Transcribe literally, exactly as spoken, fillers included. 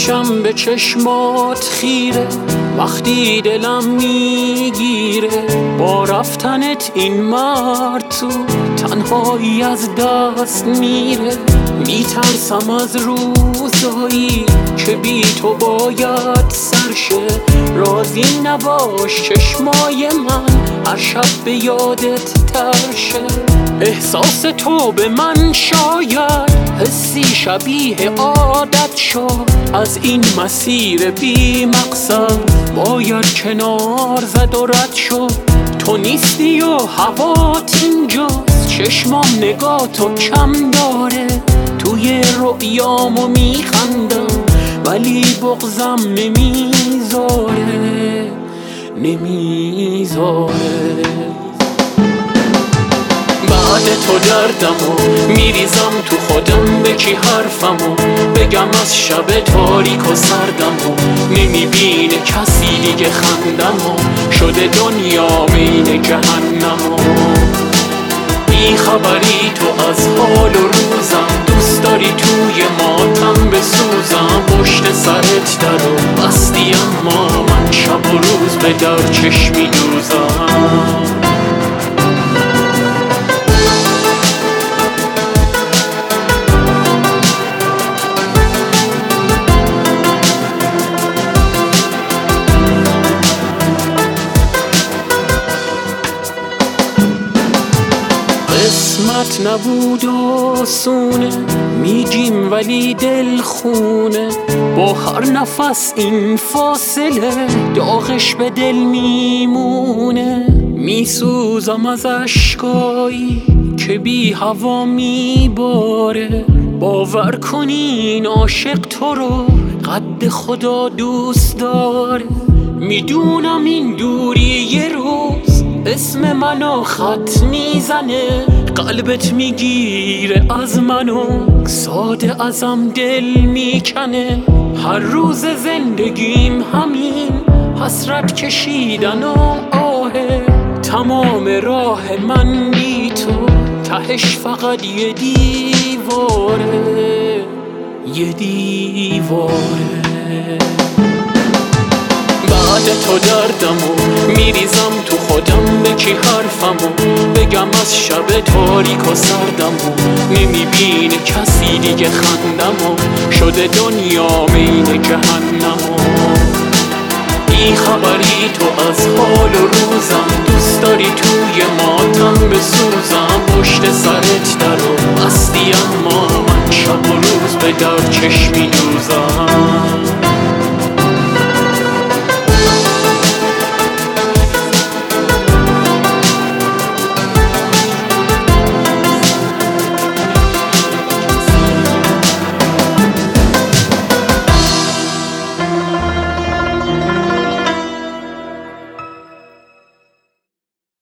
میشم به چشمات خیره وقتی دلم میگیره با رفتنت این مرد تو تنهایی از دست میره. میترسم از روزایی که بی تو باید سرشه، راضی نباش چشمای من هر شب به یادت ترشه. احساس تو به من شاید حسی شبیه عادت شد، از این مسیر بی مقصد باید کنار زد و رد شد. تو نیستی و هوات اینجاست، چشمام نگاه تو کم داره، توی رؤیامو میخندم ولی بغضم نمیذاره نمیذاره. بعد تو دردمو میریزم تو خودم، به کی حرفمو بگم از شب تاریک و سردمو؟ نمیبینه کسی دیگه خندمو، شده دنیا بین جهنمو. بی خبری تو از حال و روزم، دوست داری توی ماتم بسوزم. پشت سرت درو بستی اما من شب و روز به در چشمی دوزم. قسمت نبود آسونه میگیم ولی دل خونه، با هر نفس این فاصله داغش به دل میمونه. میسوزم از اشکایی که بی هوا میباره، باور کنین عاشق تو رو قد خدا دوست داره. میدونم این دوری یه روز اسم منو خط میزنه، قلبت میگیره از منو ساده ازم دل میکنه. هر روز زندگیم همین حسرت کشیدن و آهه، تمام راه من بی تو تهش فقط یه دیواره یه دیواره. بعد تو دردمو میریزم تو خودم، به کی حرفمو بگم از شب تاریک و سردمو؟ نمیبینه کسی دیگه خندمو، شده دنیا بین جهنمو. بی خبری تو از حال و روزم، دوست داری توی ماتم بسوزم. پشت سرت درو بستی اما من شب و روز به در چشمی دوزم.